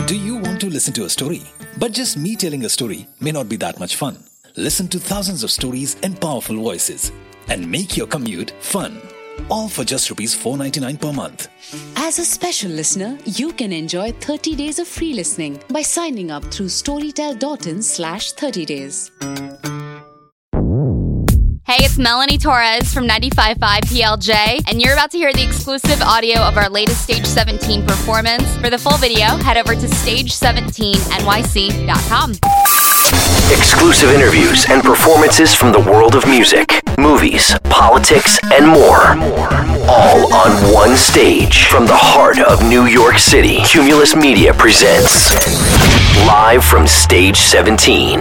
Do you want to listen to a story? But just me telling a story may not be that much fun. Listen to thousands of stories and powerful voices and make your commute fun. All for just rupees 4.99 per month. As a special listener, you can enjoy 30 days of free listening by signing up through storytel.in/30 days. Hey, it's Melanie Torres from 95.5 PLJ, and you're about to hear the exclusive audio of our latest Stage 17 performance. For the full video, head over to stage17nyc.com. Exclusive interviews and performances from the world of music, movies, politics, and more. All on one stage from the heart of New York City. Cumulus Media presents Live from Stage 17.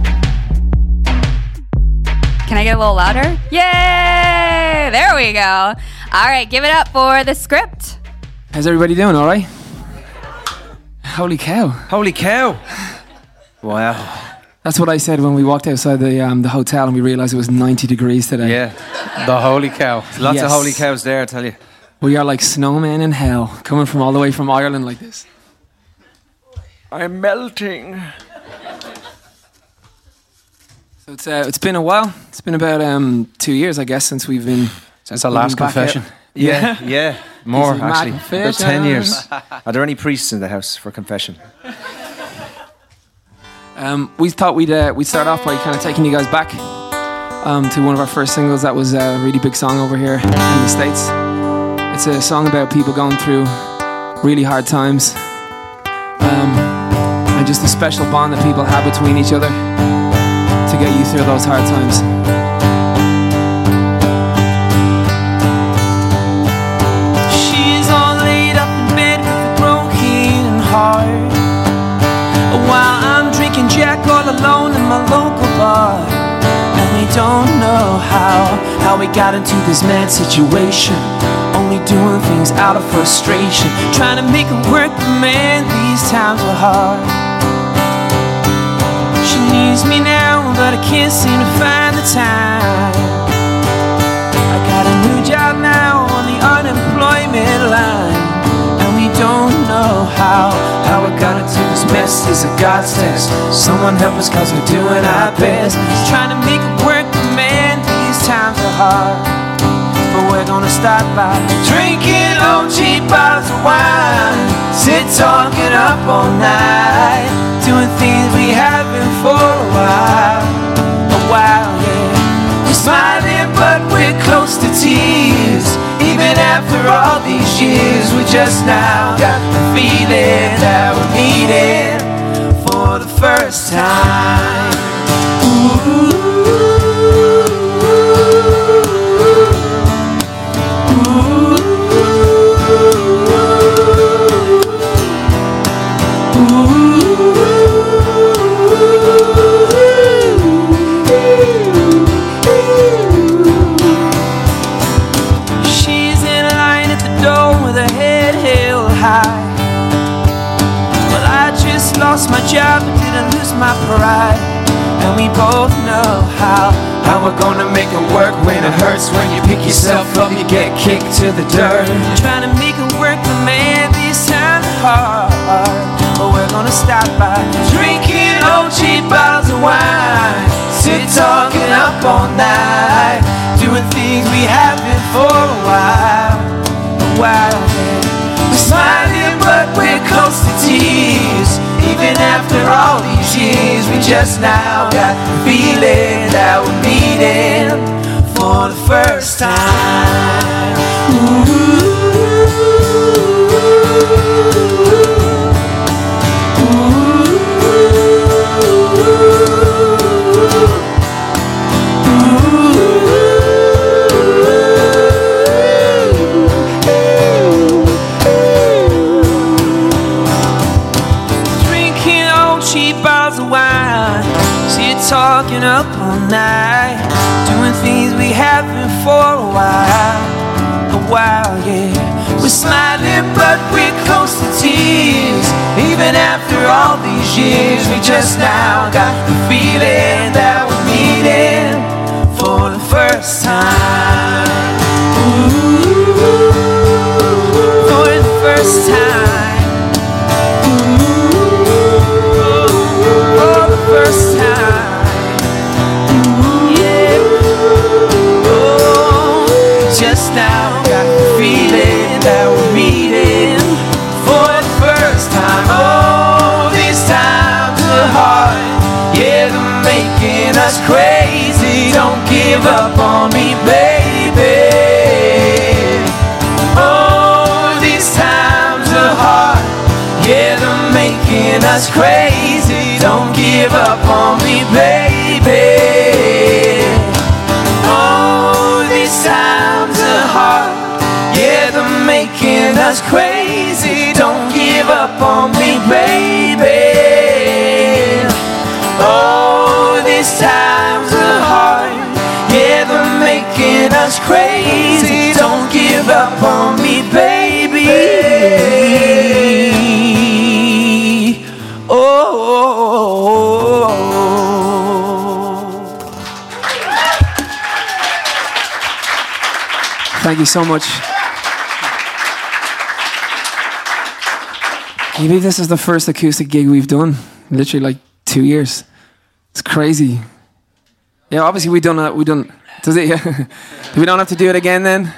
Can I get a little louder? Yay! There we go. All right, give it up for the script. How's everybody doing? All right? Holy cow. Holy cow. Wow. That's what I said when we walked outside the hotel and we realised it was 90 degrees today. Yeah, the holy cow. Lots of Yes. holy cows there, I tell you. We are like snowmen in hell, coming from all the way from Ireland like this. I'm melting. So it's been a while. It's been about 2 years, I guess, since we've been... Since our last back confession. out. Yeah. More, Is it mad actually. About confession? 10 years. Are there any priests in the house for confession? We thought we'd start off by kind of taking you guys back to one of our first singles that was a really big song over here in the States. It's a song about people going through really hard times and just the special bond that people have between each other to get you through those hard times. She's all laid up in bed with a broken heart, while I'm drinking Jack all alone in my local bar. And we don't know how we got into this mad situation, only doing things out of frustration, trying to make it work, but man, these times are hard. She needs me now, but I can't seem to find the time. I got a new job now on the unemployment line, and we don't know how we got into this mess. Is a God's test. Someone help us, cause we're doing our best, trying to make it work, but man, these times are hard. But we're gonna start by drinking old cheap bottles of wine, sit talking up all night, doing things we haven't for a while, yeah. We're smiling but we're close to tears, even after all these years. We just now got the feeling that we're meeting for the first time. Ooh. Lost my job but didn't lose my pride, and we both know how we're gonna make it work when it hurts. When you pick yourself up, you get kicked to the dirt, trying to make it work, but man, these times are hard. But we're gonna stop by drinking old cheap bottles of wine, sit talking up all night, doing things we haven't for a while, yeah. We're smiling but we're close to tears, even after all these years. We just now got the feeling that we're meeting for the first time. Ooh. Talking up all night, doing things we haven't for a while, yeah. We're smiling but we're close to tears, even after all these years. We just now got the feeling that we're meeting for the first time. Ooh, for the first time. Ooh. give up on me, baby. Oh, these times are hard, yeah, they're making us crazy. Don't give up on me, baby. Oh, these times are hard, yeah, they're making us crazy. Don't give up on me, baby. Oh, these times are hard, yeah, they're making us crazy. Don't give up on me, baby. Oh. Thank you so much. Can you believe this is the first acoustic gig we've done? Literally like 2 years. It's crazy. Yeah, obviously we done. Does it? Yeah. We don't have to do it again then.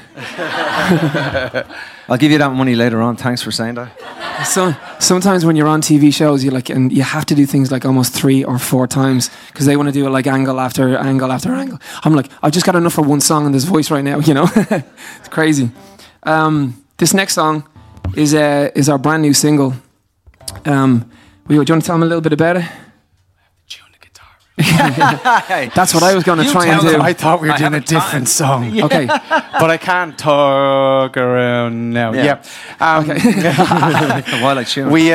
I'll give you that money later on. Thanks for saying that. So sometimes when you're on TV shows, you like, and you have to do things like almost 3 or 4 times because they want to do it like angle after angle after angle. I'm like, I've just got enough for one song in this voice right now, you know. It's crazy. This next song is our brand new single. Do you want to tell them a little bit about it? That's what I was going to try and do. I thought we were doing a different song. Yeah. Okay. But I can't talk around now. Yeah. Okay. While I tune. We,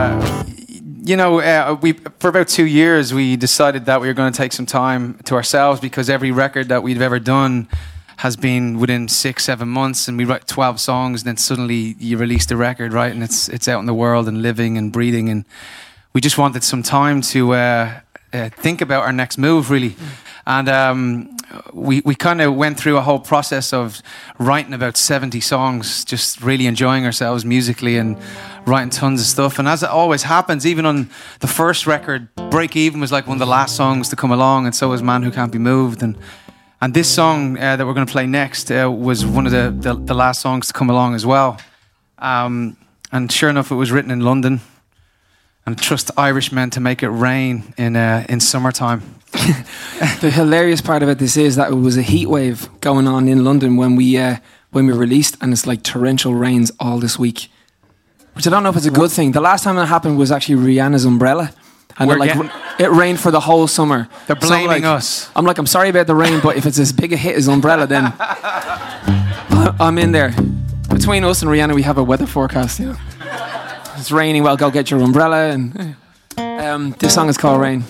we for about 2 years we decided that we were going to take some time to ourselves because every record that we've ever done has been within 6-7 months, and we write 12 songs, and then suddenly you release the record, right? And it's out in the world and living and breathing, and we just wanted some time to think about our next move, really. And we kind of went through a whole process of writing about 70 songs, just really enjoying ourselves musically and writing tons of stuff. And as it always happens, even on the first record, Break Even was like one of the last songs to come along, and so was Man Who Can't Be Moved. And this song that we're going to play next was one of the last songs to come along as well. And sure enough, it was written in London. And trust Irishmen to make it rain in summertime. The hilarious part about this is that it was a heat wave going on in London when we released, and it's like torrential rains all this week, which I don't know if it's a good thing. The last time that happened was actually Rihanna's Umbrella, and it rained for the whole summer. They're blaming us. I'm sorry about the rain, but if it's as big a hit as Umbrella, then I'm in there. Between us and Rihanna, we have a weather forecast. You know, it's raining. Well, go get your umbrella. And this song is called Rain.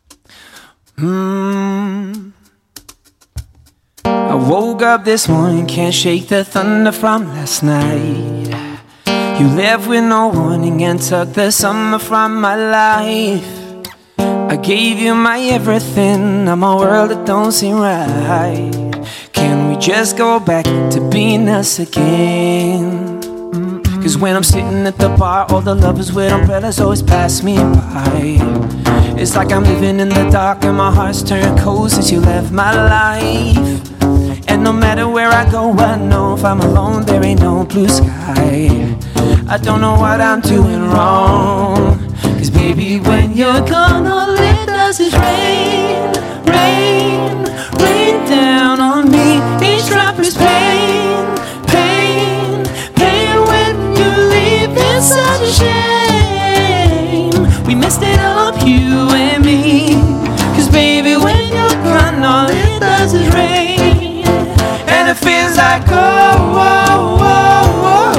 I woke up this morning, can't shake the thunder from last night. You left with no warning and took the summer from my life. I gave you my everything, now my world it don't seem right. Can we just go back to being us again? Cause when I'm sitting at the bar, all the lovers with umbrellas always pass me by. It's like I'm living in the dark and my heart's turned cold since you left my life. And no matter where I go, I know if I'm alone, there ain't no blue sky. I don't know what I'm doing wrong. Cause baby, when you're gone, all it does is rain, rain, rain down on me. Each drop is pain, pain, pain. When you leave, it's such a shame. We messed it up, you and me. Cause baby, when you're gone, all it does is rain. And it feels like oh, oh, oh, oh,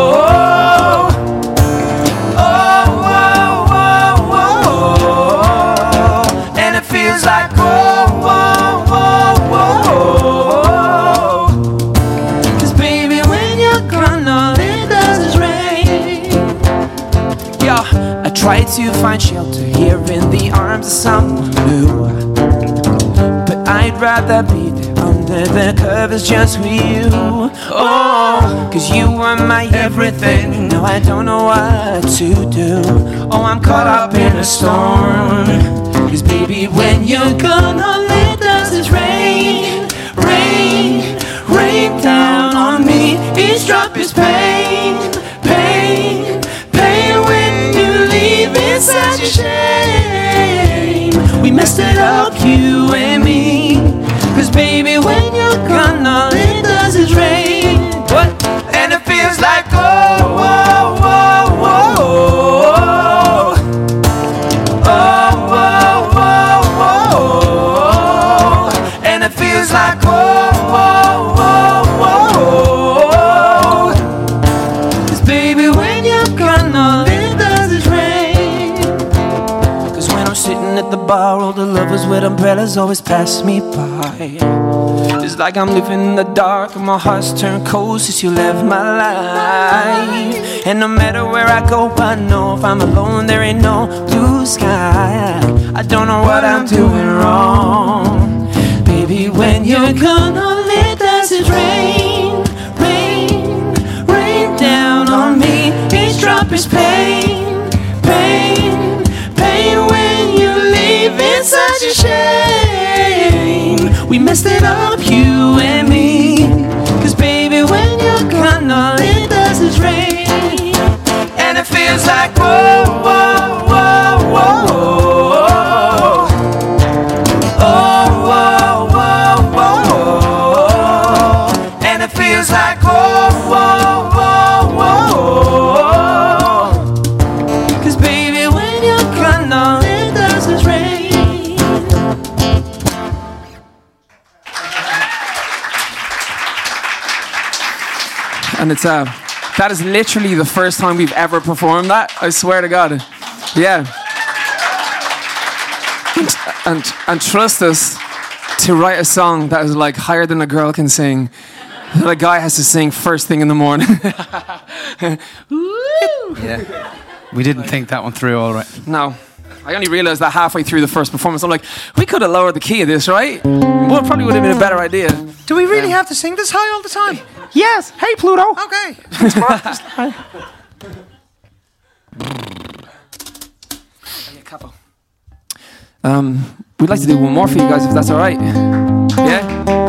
oh, oh, oh, oh. And it feels like oh, oh, oh, oh, oh. Cause baby, when you're gone, all it does is rain. Yeah, I try to find shelter here in the arms of someone new, but I'd rather be there under the covers just with you. Oh, cause you were my everything. Now I don't know what to do. Oh, I'm caught up in a storm. Cause baby, when you're gone, all it does is rain, rain, rain down on me. Each drop is pain, pain, pain. When you leave, it's such a shame. We messed it up, you and me. Cause baby, when you're gone, all it does is rain. What? And it feels like oh, oh, oh, oh, oh, oh, oh, oh, oh, and it feels like oh, oh, oh, oh, oh. 'Cause baby, when you're gone, all it does is rain. 'Cause when I'm sitting at the bar, all the lovers with umbrellas always pass me by. It's like I'm living in the dark and my heart's turned cold since you left my life. And no matter where I go, I know if I'm alone, there ain't no blue sky. I don't know what I'm doing wrong. Baby, when you're gone, all it does is rain, rain, rain down on me. Each drop is pain, pain, pain. When you leave, it's such a shame. We messed it up, you and me. 'Cause baby, when you're gone, all it does is rain. And it feels like whoa, whoa, whoa, whoa, whoa. Oh, whoa, whoa, whoa. And it feels like whoa, whoa, whoa, whoa. 'Cause baby, when you're gone, all it does is rain. And it's that is literally the first time we've ever performed that. I swear to God. Yeah. And trust us to write a song that is like higher than a girl can sing. That a guy has to sing first thing in the morning. Yeah. We didn't think that one through all right. No. I only realized that halfway through the first performance. I'm like, we could have lowered the key of this, right? Well, it probably would have been a better idea. Do we really have to sing this high all the time? Yes. Hey, Pluto. Okay. We'd like to do one more for you guys, if that's all right. Yeah?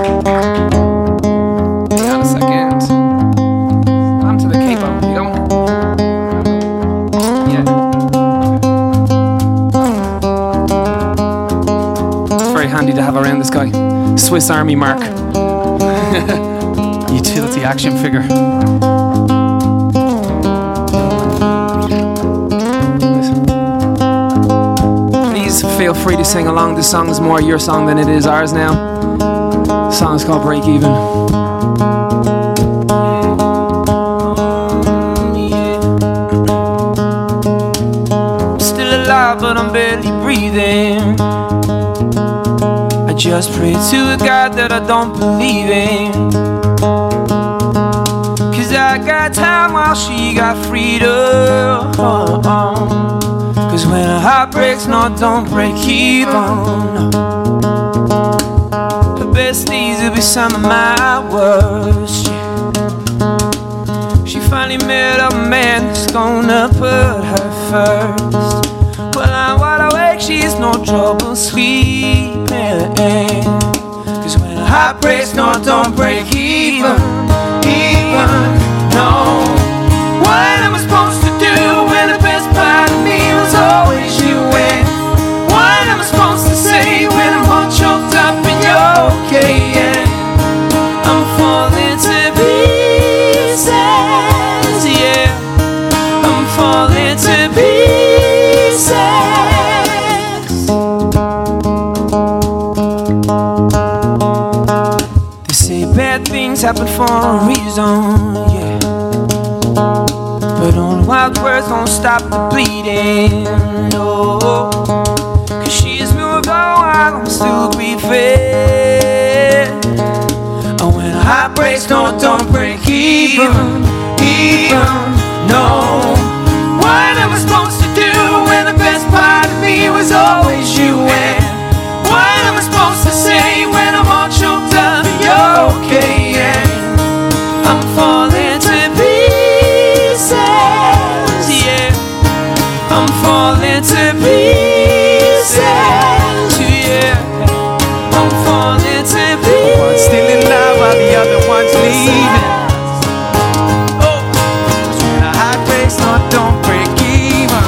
Hang on a second. I'm to the capo. You going? Yeah. It's very handy to have around this guy. Swiss Army Mark. Utility action figure. Please feel free to sing along. This song is more your song than it is ours now. The song is called Break Even. I'm still alive, but I'm barely breathing. I just pray to a God that I don't believe in. 'Cause I got time while she got freedom. 'Cause when a heart breaks, no, don't break even. Her best days will be some of my worst, yeah. She finally met a man that's gonna put her first. Well, I'm wide awake, she's no trouble sleeping. 'Cause when a heart breaks, no, don't break even, no. What am I supposed to do when the best part of me was always you? And what am I supposed to say when I'm all choked up and you're okay? And I'm falling to pieces, yeah. I'm falling to pieces. They say bad things happen for a reason, yeah. But all the wild words don't stop the bleeding, no. 'Cause she's moved on while I'm still grieving. And when a heart breaks, no, don't break even, no. What am I supposed to do when the best part of me was always you? And what am I supposed to say when I'm all choked up and you're okay? And I'm falling to pieces, yeah. I'm falling to pieces, yeah. I'm falling to pieces. One's still in love while the other one's leaving. Oh, when a heart breaks, no, don't break even.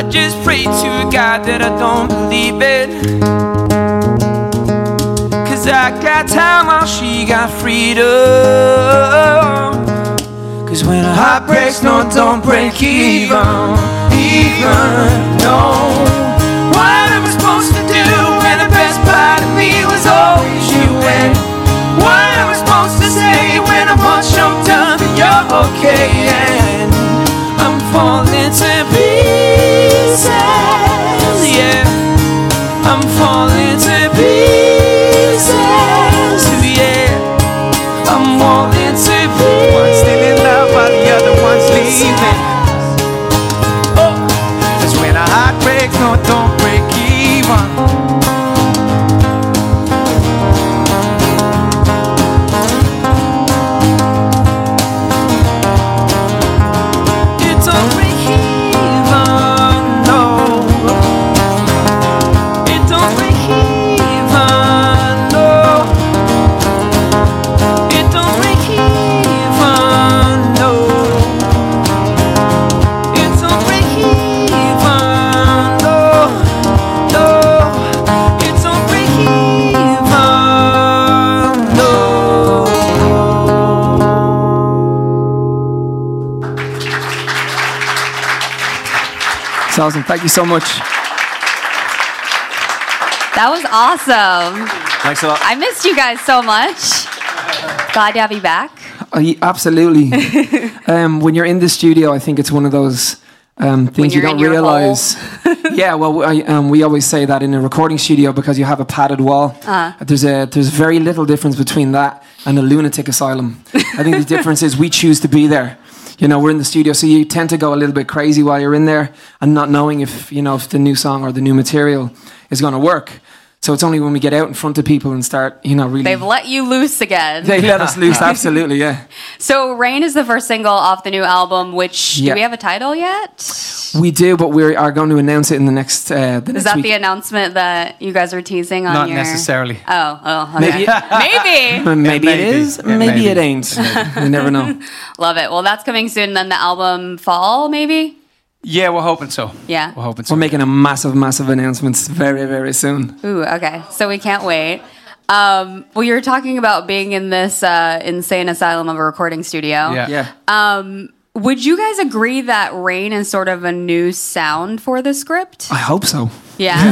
just pray to a God that I don't believe in. Cause I got time while she got freedom. Cause when a heart breaks, no, don't break even. No. What am I supposed to do when the best part of me was always you? And what am I supposed to say when I'm all choked up and you're okay? And I'm falling to pieces, yeah. I'm falling to pieces, yeah. I'm falling to pieces. One still in love while the other one's leaving. Oh, 'cause when a heart breaks, no, don't break even. Awesome. Thank you so much. That was awesome. Thanks a lot. I missed you guys so much. Glad to have you back. Yeah, absolutely. When you're in the studio, I think it's one of those things you don't realize. Yeah, well, we always say that in a recording studio because you have a padded wall. There's very little difference between that and a lunatic asylum. I think the difference is we choose to be there. You know, we're in the studio, so you tend to go a little bit crazy while you're in there and not knowing if the new song or the new material is going to work. So it's only when we get out in front of people and start, really... They've let you loose again. They let us loose, absolutely, yeah. So Rain is the first single off the new album, which... Do we have a title yet? We do, but we are going to announce it in the next week. Is that the announcement that you guys are teasing on Not necessarily. Oh, okay. Maybe. Maybe it is, maybe it ain't. You never know. Love it. Well, that's coming soon. Then the album fall, maybe? Yeah, we're hoping so. Yeah. We're hoping so. We're making a massive announcements very, very soon. Ooh, okay. So we can't wait. Well, you were talking about being in this insane asylum of a recording studio. Yeah. Would you guys agree that Rain is sort of a new sound for the script? I hope so. Yeah.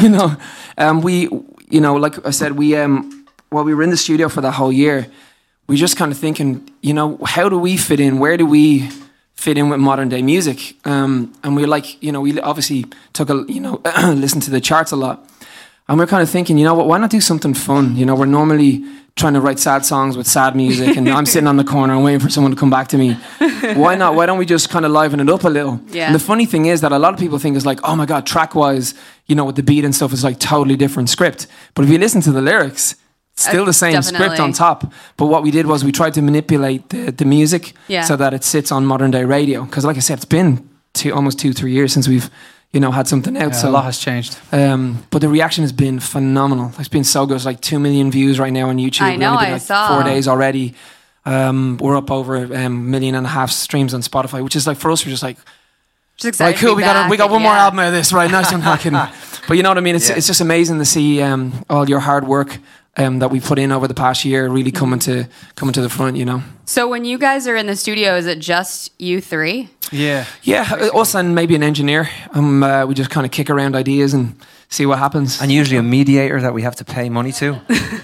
We, like I said, while we were in the studio for the whole year, we just kind of thinking, how do we fit in? Where do we fit in with modern day music? And we're like, we obviously took listened to the charts a lot. And we're kind of thinking, why not do something fun? We're normally trying to write sad songs with sad music and I'm sitting on the corner and waiting for someone to come back to me. Why not? Why don't we just kind of liven it up a little? Yeah. And the funny thing is that a lot of people think it's like, oh my God, track-wise, with the beat and stuff, it's like totally different script. But if you listen to the lyrics, still the same script on top. But what we did was we tried to manipulate the music so that it sits on modern day radio. Because like I said, it's been almost 2-3 years since we've had something out. So a lot has changed. But the reaction has been phenomenal. It's been so good. It's like 2 million views right now on YouTube. I know, I saw. 4 days already. We're up over 1.5 million streams on Spotify, which is like, for us, we're just like, just excited. Like, cool, we got one more album out of this, right? Nice and fucking. But you know what I mean? It's just amazing to see all your hard work that we put in over the past year really coming to the front, So when you guys are in the studio, is it just you three? Yeah, us and maybe an engineer. We just kind of kick around ideas and see what happens. And usually a mediator that we have to pay money to.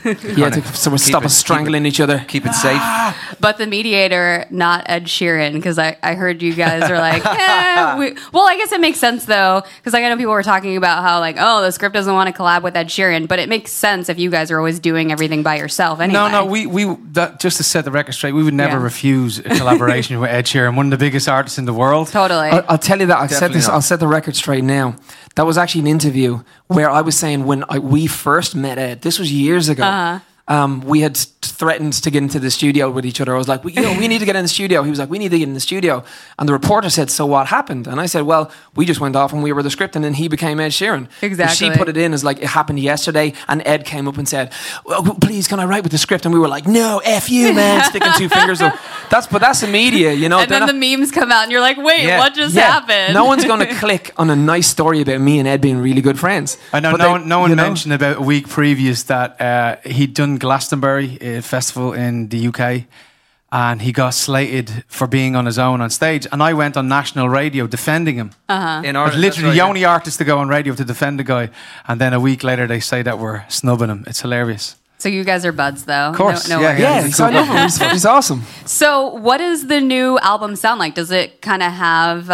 So we stop us strangling each other. Keep it safe. But the mediator, not Ed Sheeran, because I heard you guys are like, well, I guess it makes sense though, because I know people were talking about how like, the script doesn't want to collab with Ed Sheeran, but it makes sense if you guys are always doing everything by yourself anyway. No, we just to set the record straight, we would never refuse a collaboration with Ed Sheeran, one of the biggest artists in the world. Totally. I'll tell you that. I'll set the record straight now. That was actually an interview where I was saying when we first met Ed, this was years ago, we had threatened to get into the studio with each other. I was like, we need to get in the studio. He was like, we need to get in the studio. And the reporter said, so what happened? And I said, well, we just went off and we were the script, and then he became Ed Sheeran. Exactly. But she put it in as like, it happened yesterday, and Ed came up and said, well, please, can I write with the script? And we were like, no, F you, man, sticking two fingers up. That's the media, you know. And then the memes come out and you're like, wait, what just happened? No one's going to click on a nice story about me and Ed being really good friends. I know no one mentioned about a week previous that he'd done Glastonbury Festival in the UK, and he got slated for being on his own on stage, and I went on national radio defending him. In Ireland, literally the only artist to go on radio to defend the guy, and then a week later they say that we're snubbing him. It's hilarious. So you guys are buds, though. Of course. No Yeah, worries. I love him. He's awesome. So what does the new album sound like? Does it kind of have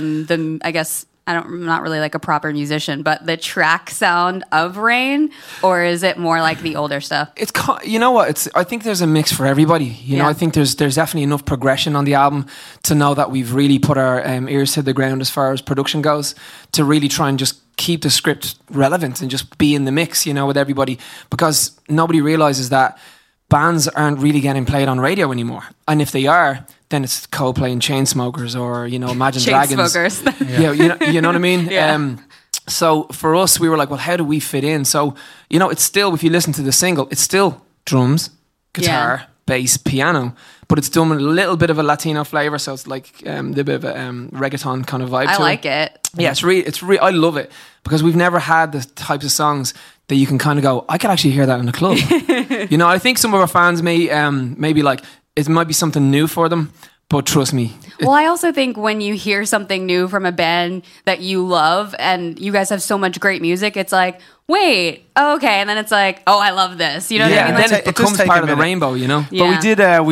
I guess, I'm not really like a proper musician, but the track sound of Rain, or is it more like the older stuff? It's, you know what? I think there's a mix for everybody. You know, I think there's definitely enough progression on the album to know that we've really put our ears to the ground as far as production goes, to really try and just keep the script relevant and just be in the mix, you know, with everybody, because nobody realizes that bands aren't really getting played on radio anymore, and if they are, then it's Coldplay and Chainsmokers, or, you know, Imagine Dragons. Chainsmokers. You know what I mean? Yeah. So for us, we were like, well, how do we fit in? So, you know, it's still, if you listen to the single, it's still drums, guitar, bass, piano, but it's done with a little bit of a Latino flavor. So it's like a bit of a reggaeton kind of vibe. I like it. Yeah, it's really, I love it, because we've never had the types of songs that you can kind of go, I could actually hear that in the club. You know, I think some of our fans may be like, it might be something new for them, but trust me. Well, I also think when you hear something new from a band that you love, and you guys have so much great music, it's like, wait, okay, and then it's like, oh, I love this. You know what I mean? And then Like, it becomes part of the rainbow, you know? But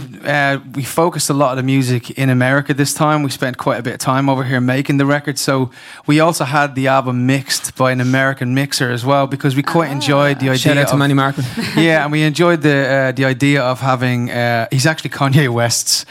we focused a lot of the music in America this time. We spent quite a bit of time over here making the record, so we also had the album mixed by an American mixer as well, because we quite enjoyed the idea. Shout out to Manny Markman. Yeah, and we enjoyed the idea of having, he's actually Kanye West's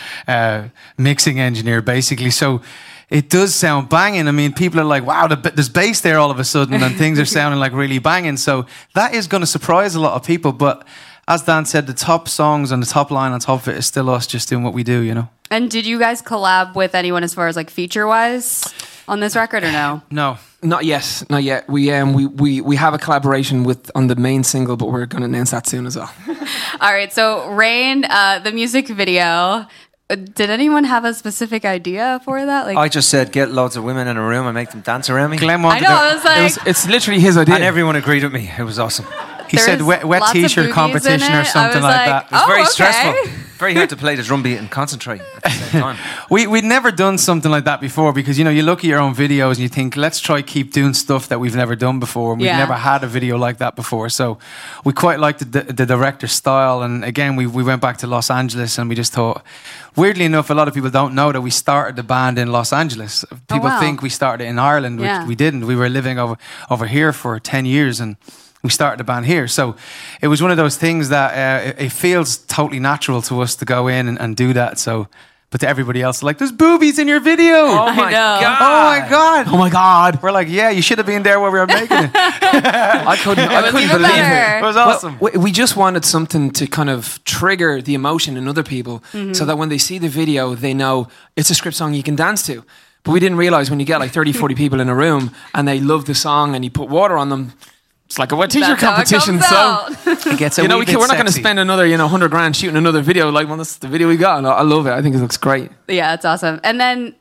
mixing engineer, basically, so it does sound banging. I mean, people are like, wow, there's bass there all of a sudden, and things are sounding like really banging. So that is going to surprise a lot of people. But as Dan said, the top songs and the top line on top of it is still us just doing what we do, you know? And did you guys collab with anyone as far as like feature-wise on this record, or no? No. Not yet. We have a collaboration on the main single, but we're going to announce that soon as well. All right, so Rain, the music video, did anyone have a specific idea for that? Like, I just said, get loads of women in a room and make them dance around me. Glenn I wanted know, I was like, It's literally his idea. And everyone agreed with me. It was awesome. He said wet lots of t-shirt boobies competition in or it. something I was like that. It was very okay. stressful. Very hard to play the drum beat and concentrate at the same time. We'd never done something like that before, because, you know, you look at your own videos and you think, let's try keep doing stuff that we've never done before. And we've never had a video like that before. So we quite liked the director's style. And again, we went back to Los Angeles, and we just thought, weirdly enough, a lot of people don't know that we started the band in Los Angeles. People think we started in Ireland, which we didn't. We were living over here for 10 years, and we started the band here. So it was one of those things that it feels totally natural to us to go in and do that. So, but to everybody else, like, there's boobies in your video. Oh my know. God. Oh my God. Oh my God. We're like, yeah, you should have been there while we were making it. I couldn't even believe better. it. It was awesome. We just wanted something to kind of trigger the emotion in other people, so that when they see the video, they know it's a script song you can dance to. But we didn't realize when you get like 30, 40 people in a room and they love the song and you put water on them, it's like a wet t-shirt competition. So It gets we're not going to spend another, $100 grand shooting another video. Like, well, that's the video we got. And I love it. I think it looks great. Yeah, it's awesome. And then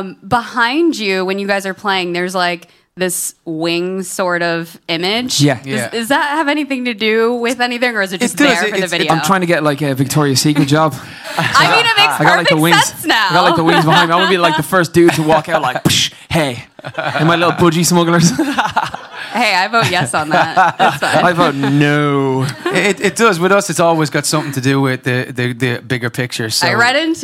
behind you, when you guys are playing, there's like this wing sort of image. Yeah. Does that have anything to do with anything, or is it just there for the video? I'm trying to get like a Victoria's Secret job. I mean, it makes I got like the perfect wings. sense now. I got like the wings behind me. I want to be like the first dude to walk out like, psh, hey, and my little budgie smugglers. Hey, I vote yes on that. That's fine. I vote no. It does. With us, it's always got something to do with the bigger picture. So I read into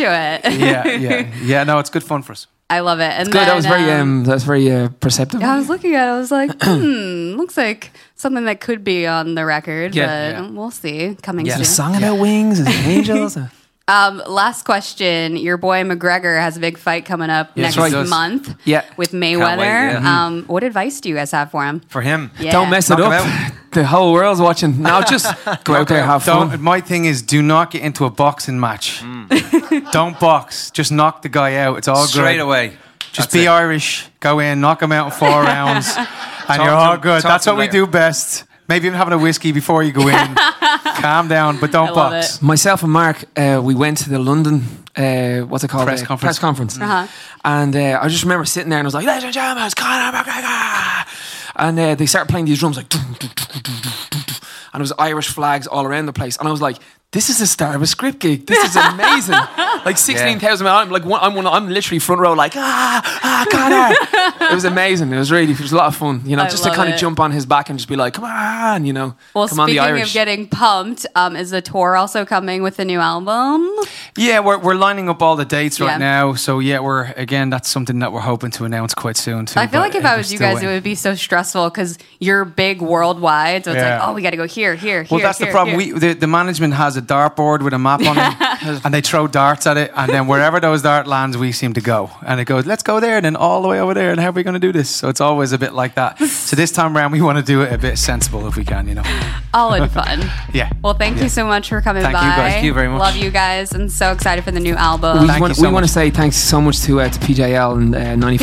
it. Yeah. No, it's good fun for us. I love it. And Good. then, That was very perceptive. I was looking at it. I was like, looks like something that could be on the record, but we'll see. Coming Is it a soon. song about wings? Is it angels? Last question. Your boy McGregor has a big fight coming up next month with Mayweather. What advice do you guys have for him? For him? Yeah. Don't mess it up. The whole world's watching. Now just go out there, have fun. My thing is, do not get into a boxing match. Don't box. Just knock the guy out. It's all straight good. away. Just be Irish. Go in, knock him out in 4 rounds, and you're all good. That's what we do best. Maybe even having a whiskey before you go in. Calm down, but don't box. Myself and Mark, we went to the London, what's it called? Press conference. And I just remember sitting there and I was like, ladies and gentlemen, it's Conor McGregor. And they started playing these drums like, and it was Irish flags all around the place. And I was like, this is the start of a script gig. This is amazing. Like 16,000. I'm literally front row, like Conor. It was amazing. It was a lot of fun. You know, just to kind of jump on his back and just be like, come on, you know. Well, come on, the speaking Irish. of getting pumped, is the tour also coming with the new album? Yeah, we're lining up all the dates right now. So that's something that we're hoping to announce quite soon too. I feel like if I was you guys, it would be so stressful because you're big worldwide. So it's like, oh, we got to go here. Well, that's the problem. The management has a dartboard with a map on it, and they throw darts at it, and then wherever those dart lands, we seem to go. And it goes, let's go there, and then all the way over there, and how are we going to do this? So it's always a bit like that. So this time around, we want to do it a bit sensible if we can, you know. All in fun. Yeah. Well, thank you so much for coming by. Thank you very much. Love you guys, and so excited for the new album. We want to say thanks so much to PJL and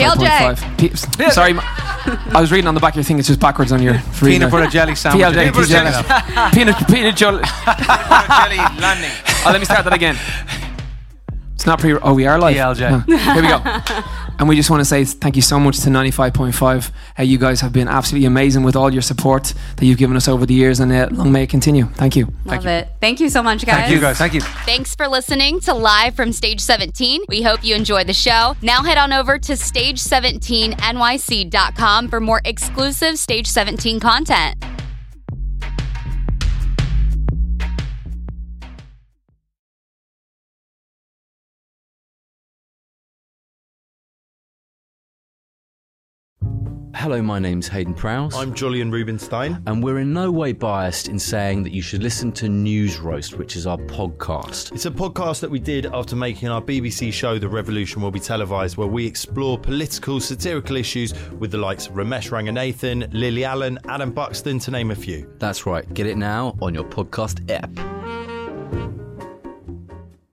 95.5. Sorry, I was reading on the back of your thing. It's just backwards on your peanut butter jelly sandwich. Peanut jelly landing. Let me start that again. It's not we are live. PLJ. Here we go. And we just want to say thank you so much to 95.5. You guys have been absolutely amazing with all your support that you've given us over the years, and long may it continue. Thank you. Love it. Thank you so much, guys. Thank you, guys. Thank you. Thanks for listening to Live from Stage 17. We hope you enjoyed the show. Now head on over to stage17nyc.com for more exclusive Stage 17 content. Hello, my name's Hayden Prowse. I'm Julian Rubinstein. And we're in no way biased in saying that you should listen to News Roast, which is our podcast. It's a podcast that we did after making our BBC show The Revolution Will Be Televised, where we explore political, satirical issues with the likes of Ramesh Ranganathan, Lily Allen, Adam Buxton, to name a few. That's right. Get it now on your podcast app.